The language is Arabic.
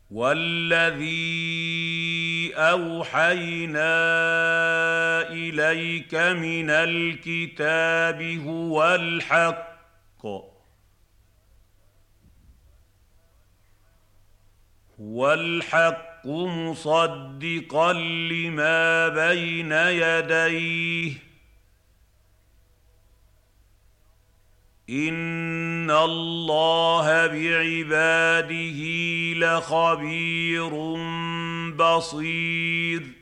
وَالَّذِي أَوْحَيْنَا إِلَيْكَ مِنَ الْكِتَابِ هُوَ الْحَقُّ مُصَدِّقًا لِّمَا بَيْنَ يَدَيْهِ ۗ إِنَّ اللَّهَ بِعِبَادِهِ لَخَبِيرٌ بَصِيرٌ